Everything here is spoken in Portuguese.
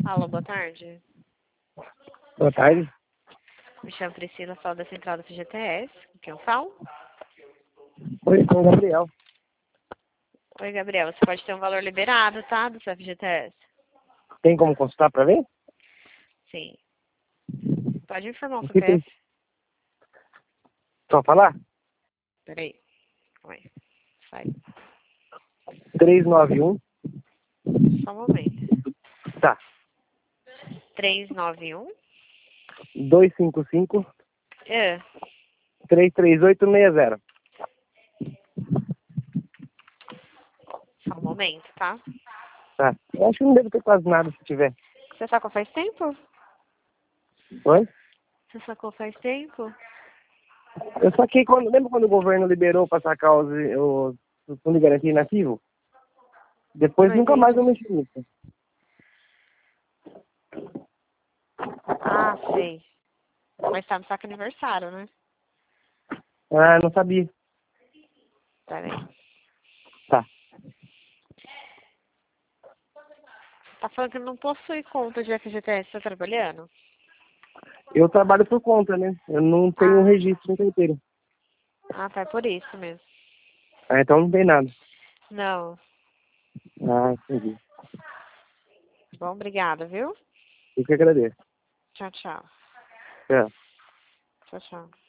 Alô, boa tarde. Boa tarde. Me chamo Priscila, falo da central do FGTS. Com quem eu falo? Oi, sou o Gabriel. Oi, Gabriel. Você pode ter um valor liberado, tá? Do seu FGTS. Tem como consultar para ver? Sim. Pode informar o O que tem? CPF? Só falar? Peraí. Calma aí. Sai. 391. Só um momento. Tá. 391. 255 É. 33860. Só um momento, tá? Tá. Eu acho que não deve ter quase nada se tiver. Você sacou faz tempo? Oi? Você sacou faz tempo? Eu saquei quando. Lembra quando o governo liberou para sacar os fundo de garantia inativo? Depois Não nunca mais eu entendi. mexi nisso. Ah, sei. Mas tá no saco aniversário, né? Ah, não sabia. Peraí. Tá. Tá falando que não possui conta de FGTS, tá trabalhando? Eu trabalho por conta, né? Eu não tenho um Ah, registro inteiro. tá, é por isso mesmo. Ah, então não tem nada. Não. Ah, entendi. Bom, obrigada, viu? Eu que agradeço. Tchau, tchau. Tchau. Tchau, tchau.